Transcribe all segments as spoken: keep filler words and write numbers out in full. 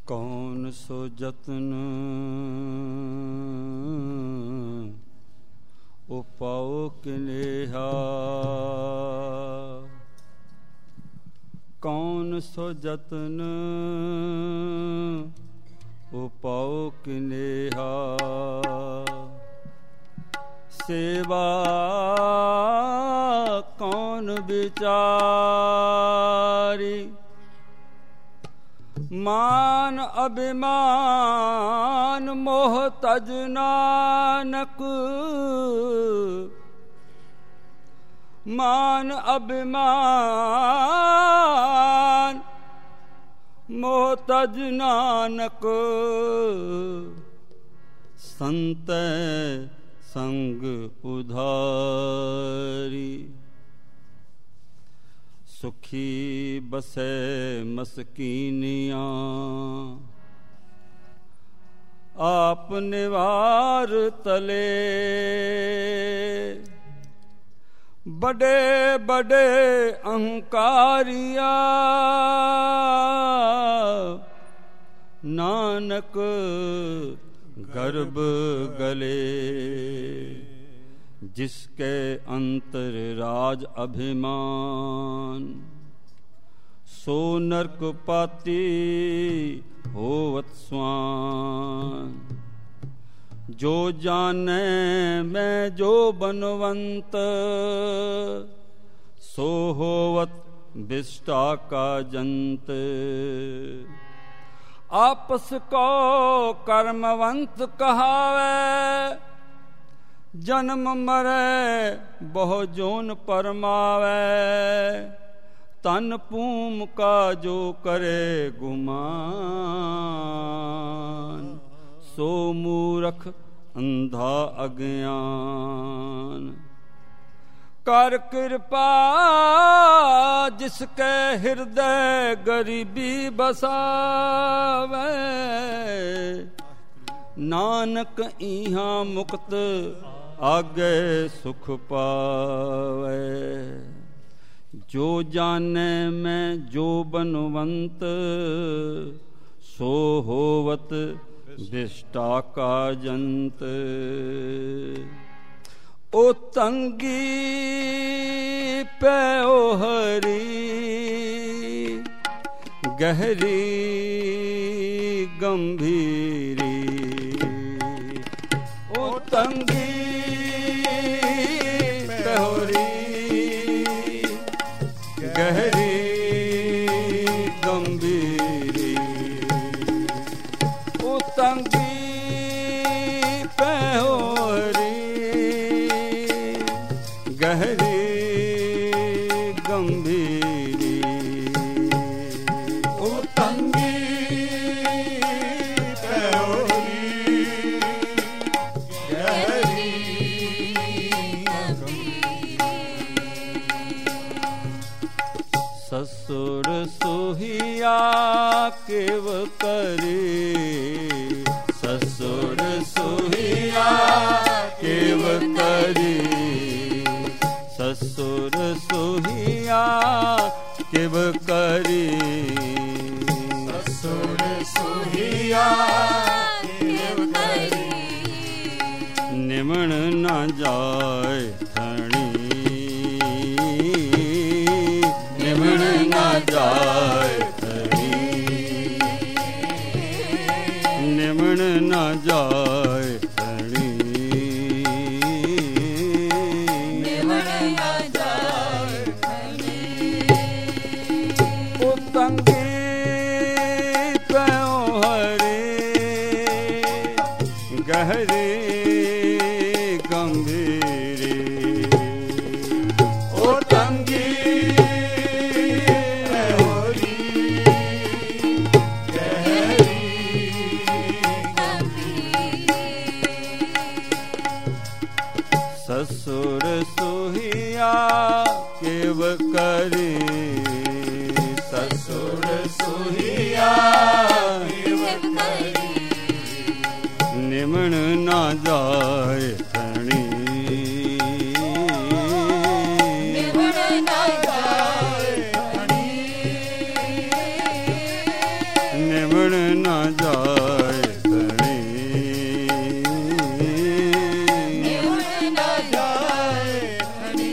कौन सो जतन उपाओ किनेहा, कौन सो जतन उपाओ किनेहा, सेवा कौन विचारी, मान अभिमान मोह तज नानक, मान अभिमान मोह तज नानक, संत संग उधारी, सुखी बसे मस्कीनियाँ, आप निवार तले, बड़े बड़े अहंकारिया, नानक गर्भ गले, जिसके अंतर राज अभिमान, सो नरक पाती होवत स्वान, जो जाने मैं जो बनवंत, सो होवत विष्टा का जंत, आपस को कर्मवंत कहावे, जन्म मरे बहु जोन परमावे, तन पूम का जो करे गुमान, सो मूरख अंधा अज्ञान, कर कृपा जिसके हृदय गरीबी बसावे, नानक इहाँ मुक्त आगे सुख पावे, जो जाने मैं जो बनवंत, सो होवत विष्टा का जंत, ओ तंगी पे ओ हरी, गहरी गंभीरी, ओ तंगी पे होरी, गहरी गंभीरी, ओ तंगी पे होरी, गहरी गंभीरी, ओ तंगी पे होरी, गहरी गंभीरी, ससुर सुहिया केव करी, ससुर सुहिया केव करी, ससुर सुहिया केव करी, ससुर सुहिया केव करी, निमण न जाय धणी, निमण न जाय धणी, निमण न जाय धणी, निमण न जाय धणी, ओ तंगी पे ओ हरी, गहरी गंभीरी, ओ तंगी पे होरी, गहरी ससुर सुहिया केव करी, ससुर सुहिया केव करी, निमण ना न जाए धनी, निमन न जाए धनी।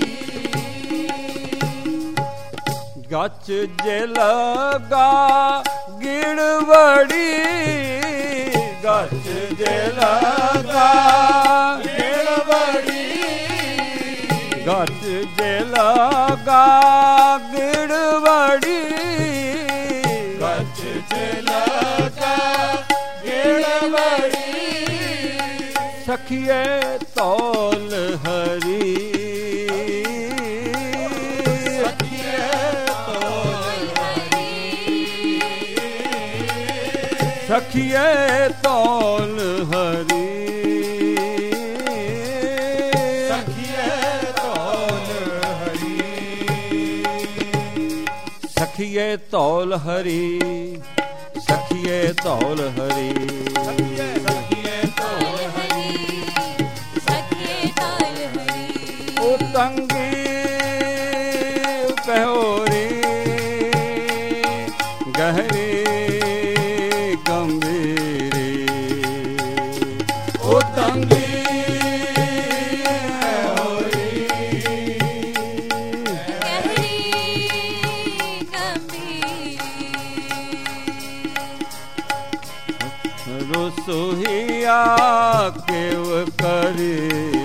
गच जे लगा गिड़वड़ी, गच जे लगा गिड़वड़ी, गच जे लगा गिड़वड़ी, गच जे लगा गिड़वड़ी। सखिए तौल हरी, सखिए तौल हरी, सखिए तौल हरी, सखिए तौल हरी, सखिए तौल हरी, सखिए तौल हरी, सखिए तौल हरी। ओ तंगी कहोरी गहरी गंभीरी, ओ तंगी रसोहिया केव करे,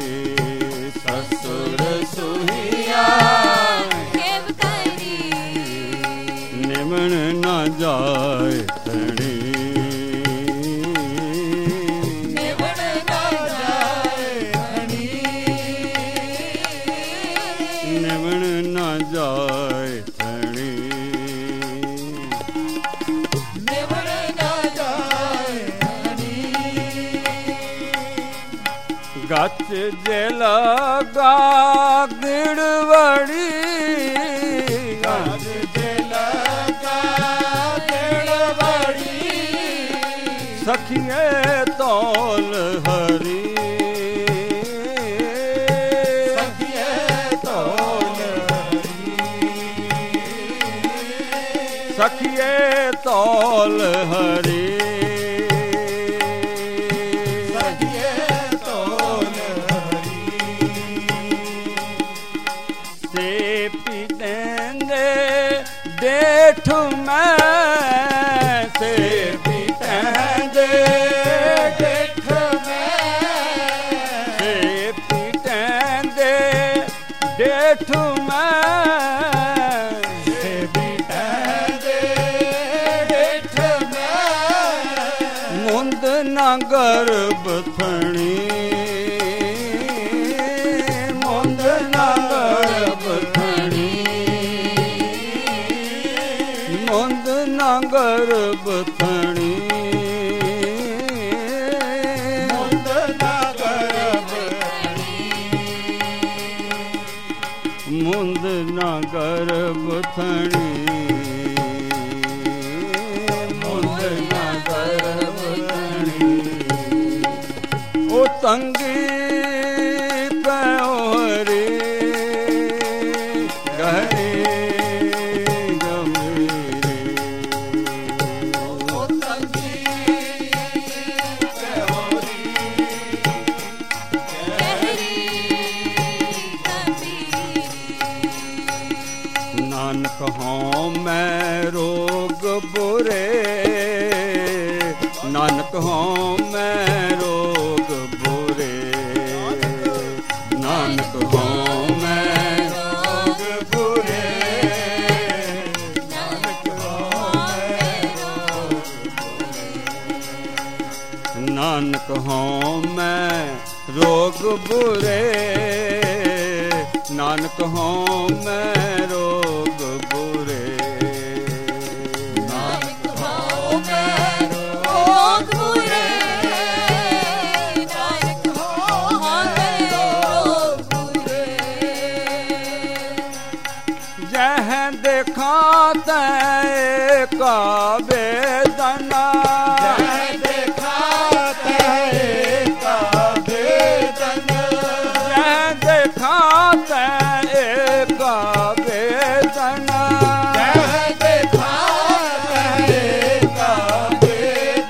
ससुर सोहिया केव करी, निमन न जाए धनी, निमन न जाए धनी, निमन न जाए धनी। निमन न जाए धनी। गच जे लगा गिड़वड़ी, गच जे लगा गिड़वड़ी, सखिए तौल हरी, सखिए तौल हरी, सखिए तौल हरी, सखिए तौल हरी। से पीतेंदे डेठ में, से पीतेंदे जेठ में, से पीतेंदे डेठ में, से बीतेंदे जेठ में, मुंद न गर्भ थणी, मुंद न गर्भ थणी, मुंद न गर्भ थणी, मुंद न गर्भ मुंद न गर्भ थणी, मुंद न गर्भ थणी। ओ तंगी प्योरी गहरी गंभीरी, ओ तंगी प्योरी गहरी गंभीरी। नानक हों मैं रोग बुरे, नानक हों मैं रोग बुरे, नानक हों मैं रोग बुरे, नानक हों नानक हों मैं रोग बुरे, नानक हों मैं रोग बुरे, नानक हों मैं रोग बुरे, नानक हों मैं रोग बुरे। जह देखा तै का वेदना, जह देखा तै का वेदना, जह देखा तै का वेदना, जह देखा तै का वेदना।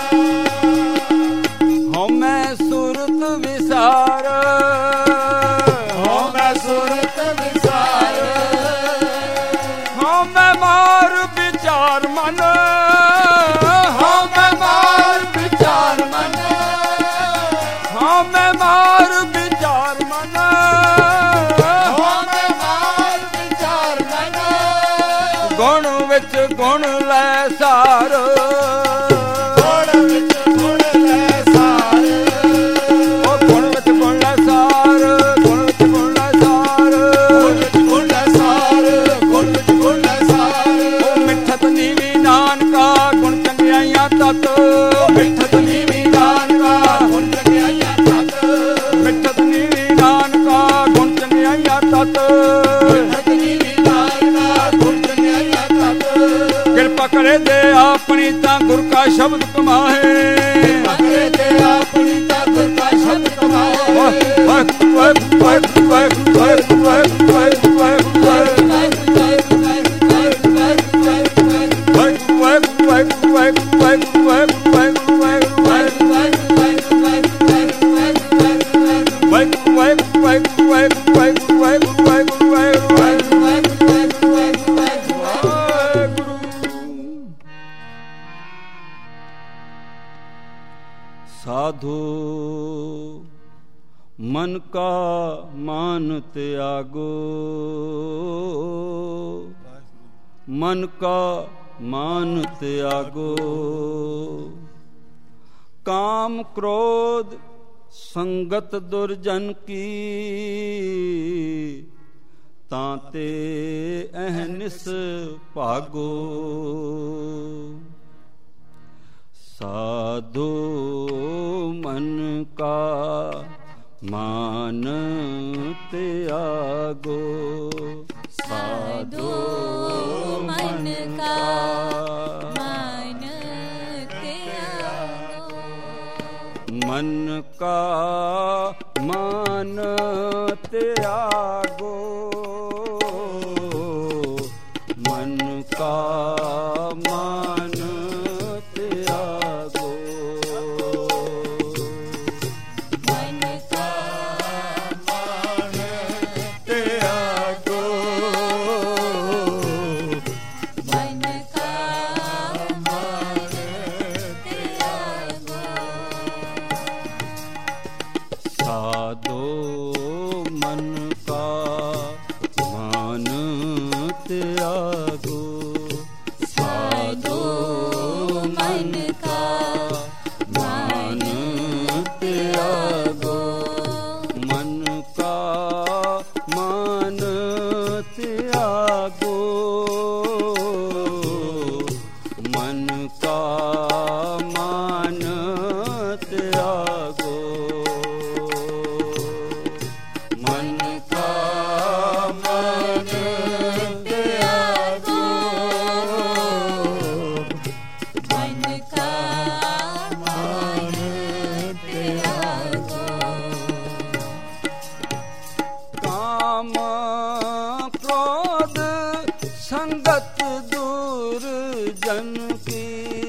ਵਿੱਚ ਗੁਣ ਲੈ ਸਾਰ, ਗੁਣ ਵਿੱਚ ਗੁਣ ਲੈ ਸਾਰ, ਉਹ ਗੁਣ ਵਿੱਚ ਗੁਣ ਲੈ ਸਾਰ, ਗੁਣ ਵਿੱਚ ਗੁਣ ਲੈ ਸਾਰ, ਗੁਣ ਵਿੱਚ ਗੁਣ ਲੈ ਸਾਰ, ਗੁਣ ਵਿੱਚ ਗੁਣ ਲੈ ਸਾਰ। ਉਹ ਮਿੱਠਤ ਨੀਵੀਂ ਨਾਨਕਾ ਗੁਣ ਚੰਗਿਆਈਆਂ ਤਤ, ਮਿੱਠਤ ਨੀਵੀਂ ਨਾਨਕਾ ਗੁਣ ਚੰਗਿਆਈਆਂ ਤਤ, ਮਿੱਠਤ ਨੀਵੀਂ ਨਾਨਕਾ ਗੁਣ ਚੰਗਿਆਈਆਂ ਤਤ, ਮਿੱਠਤ ਨੀਵੀਂ ਨਾਨਕਾ ਗੁਣ ਚੰਗਿਆਈਆਂ ਤਤ। ਕਿਰਪਾ ਕਰੇ ਦੇ ਆਪਣੀ ਤਾਂ ਗੁਰ ਕਾ ਸ਼ਬਦ ਕਮਾਹੇ, ਅਗਰੇ ਤੇ ਆਪਣੀ ਤਾਂ ਗੁਰ ਕਾ ਸ਼ਬਦ ਕਮਾਏ। ਵਾਹਿਗੁਰੂ ਵਾਹਿਗੁਰੂ ਵਾਹਿਗੁਰੂ ਵਾਹਿਗੁਰੂ ਵਾਹਿਗੁਰੂ ਵਾਹਿਗੁਰੂ ਵਾਹਿਗੁਰੂ ਵਾਹਿਗੁਰੂ ਵਾਹਿਗੁਰੂ साधु मन का मान त्यागो, मन का मान त्यागो, काम क्रोध संगत दुर्जन की, ताते अहनिस भागो। साधु मन का मान त्यागो, साधु मन का मान त्यागो, मन का मान त्यागो, मन का मान त्यागो, मन का मान त्यागो, मन का मान त्यागो। साधो मन का मान त्यागो, साधु मन का मान त्यागो, मन का मान त्यागो, मन का मान त्यागो, मन का मान त्यागो, मन का मान त्यागो। काम क्रोध संगत दूर जन की,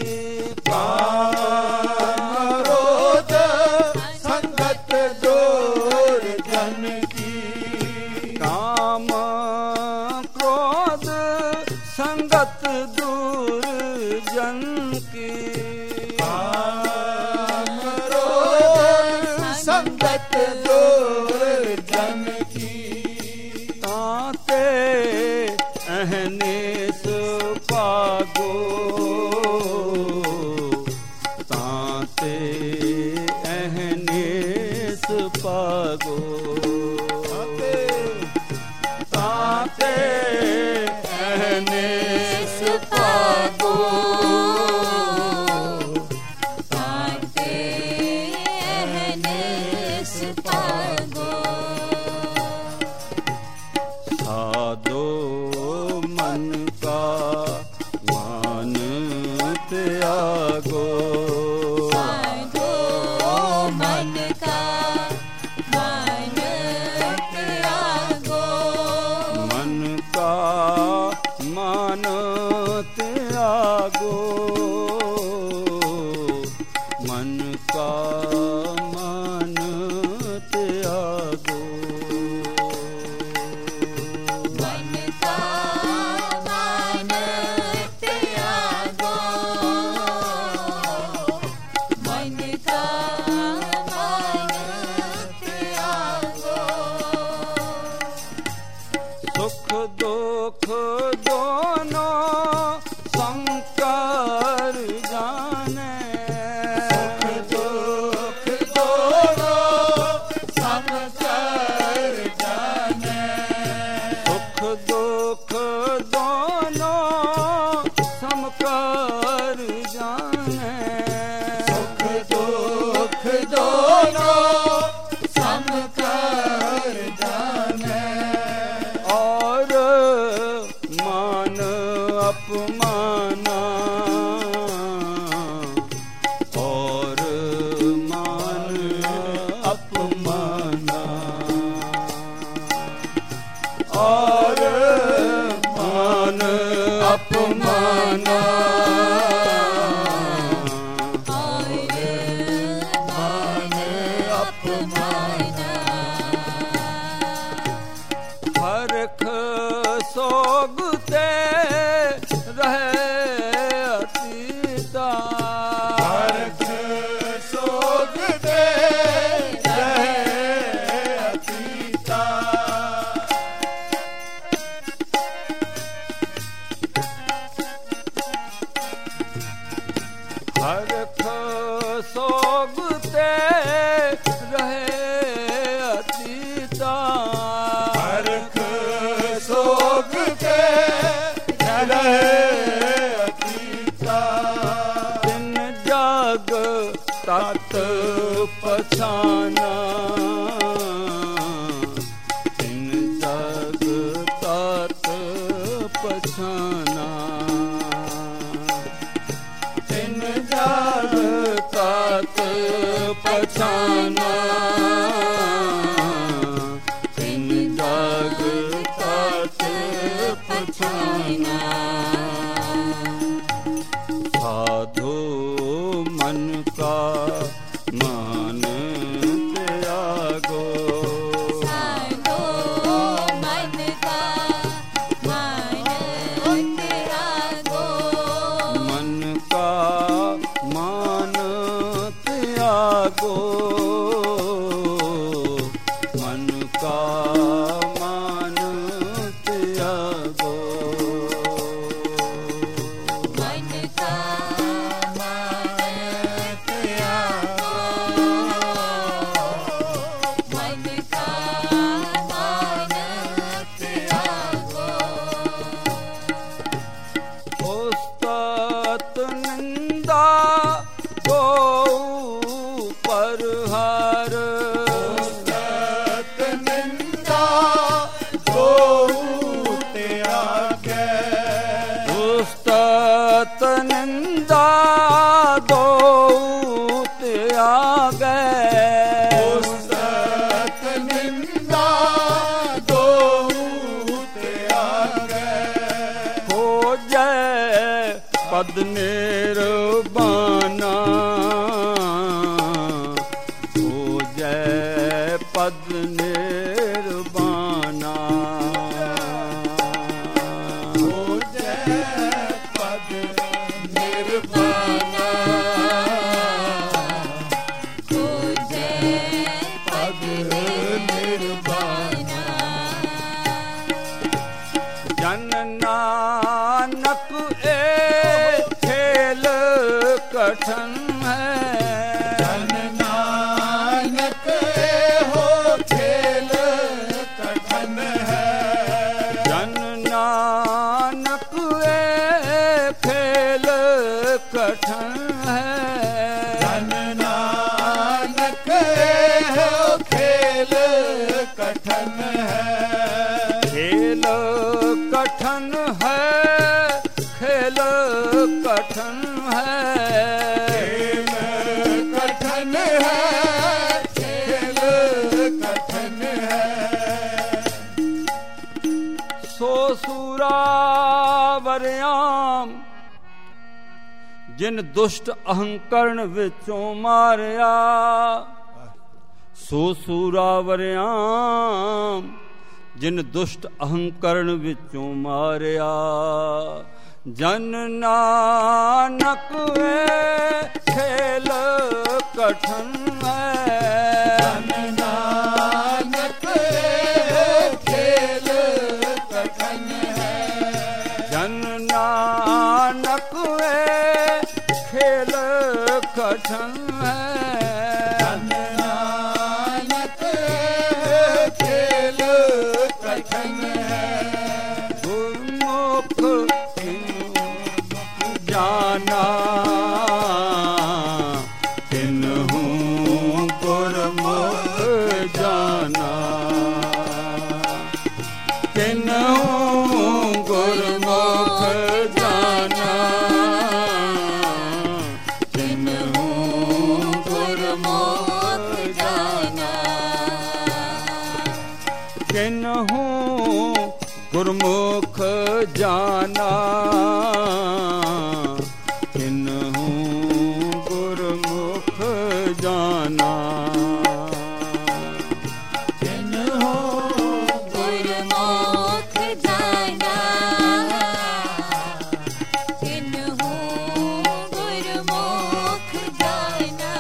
काम क्रोध संगत दूर जन की, काम क्रोध संगत दूर जन की, काम क्रोध संगत दूर जन की, ताते अहनिस पागो, ताते अहनिस पागो, ताते अहनिस पागो, ताते अहनिस पागो। साधो मन का मान त्यागो, साधो मन का मान त्यागो, मन का मान त्यागो, मन का मान त्यागो, मन का मान त्यागो, मन का मान त्यागो। सुख दुख दोनों सम कर जाने, सुख दुख दोनों सम कर जाने, और मान अपमाना, और मान अपमाना, और मान अपमाना, मान अपमाना, हरख सोगते रहे अतीता, हरख सोगते रहे अतीता, हरख सोगते रहे अतीता, हरख सोगते रहे अतीता, दिन जग तत पछाना, दिन जग तत पछाना, दिन जग तत पछाना, दिन जग तत पछाना, साधु मन का मान त्यागो, साधो मन का मान त्यागो, मन का मान त्यागो, मन का मान त्यागो, मन का मान त्यागो, मन का मान त्यागो, उस्तत निंदा गो पर हर, सत निंदा दो त्यागे, उस्तत निंदा दो त्यागे, सत निंदा दो त्यागे, हो जय पद निर्वाणा, हो जय पद निर्वाणा, हो जय पद निर्वाणा, हो जय पद निर्वाणा, जन नानक ए खेल कठन है, जन नानक हो खेल कठन है, जन नानक ए खेल कठन है, जन नानक हो खेल कठन है, खेल कठन है, खेल कठन है, खेल कठन है, खेल कठन है, सो सूरावरयाम जिन दुष्ट अहंकरण विचों मारिया, सो सूरावरयाम जिन दुष्ट अहंकरण विचों मारिया, जन नानक ए खेल कठन है, जन नानक खेल कठन है, जन नानक ए खेल कठन है, जन नानक खेल कठन है, गुरमुख जाना किन्हू गुरमुख जाना किन्हू गुरमुख जाना किन्हू गुरमुख जाना किन्हू गुरमुख जाना किन्हू गुरमुख जाना किन्हू गुरमुख जाना किन्हू गुरमुख जाना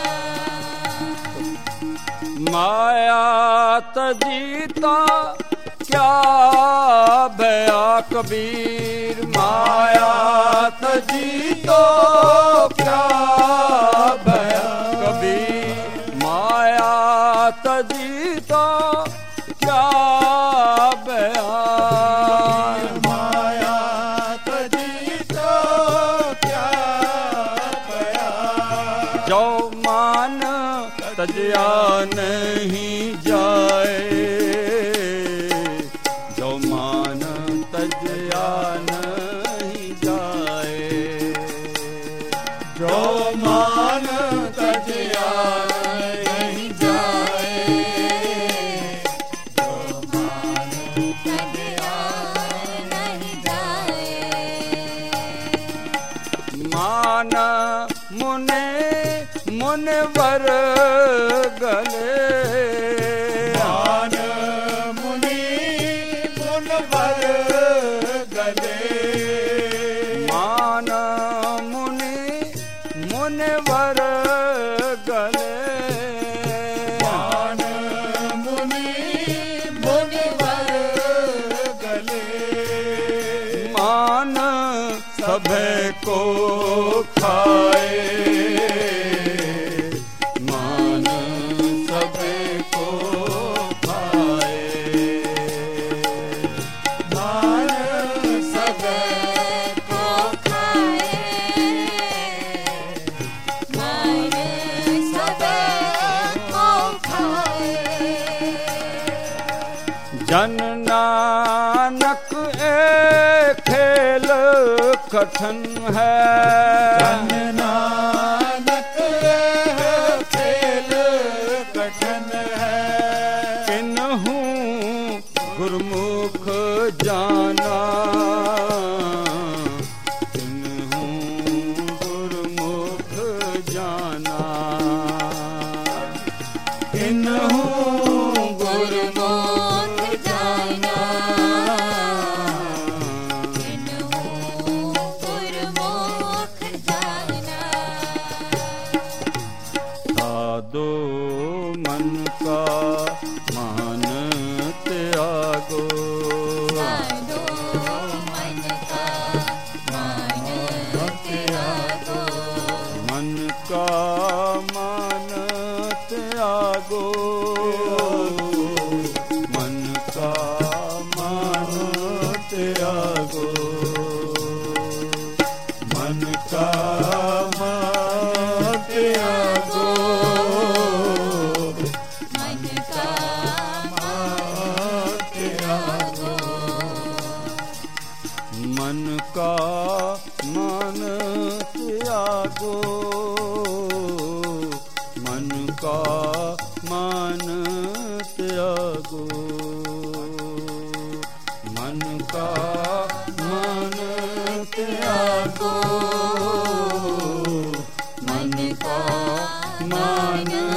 माया तजीता क्या भया कबीर माया तजीतो क्या भया कबीर माया तजीतो क्या भया माया तजीतो क्या भया जो मान तजया नहीं जाए जो मान तजया नहीं जाए जो मान तजया नहीं जाए जो मान तजया नहीं जाए मान मुने मुनवर गले मान मुनि मुनवर गले मान मुनि मुनवर गले मान मुनि मुनवर गले मान सभे को खाए मान सभे को खाए मान सबे को खाए मान सबे को खाए जन नानक ए खेल कठन है जन नानक खेल कठन है किन्हू गुरमुख जाना किन्हू गुरमुख जाना किन्हू गुरमुख जाना किन्हू गुरमुख जाना साधो मन का मान त्यागो साधो मन का मान त्यागो मन का मान त्यागो मन का मान त्यागो मन का मान त्यागो मन का मान त्यागो मन का मान त्यागो मन का मान त्यागो मन का मान त्यागो मन का मान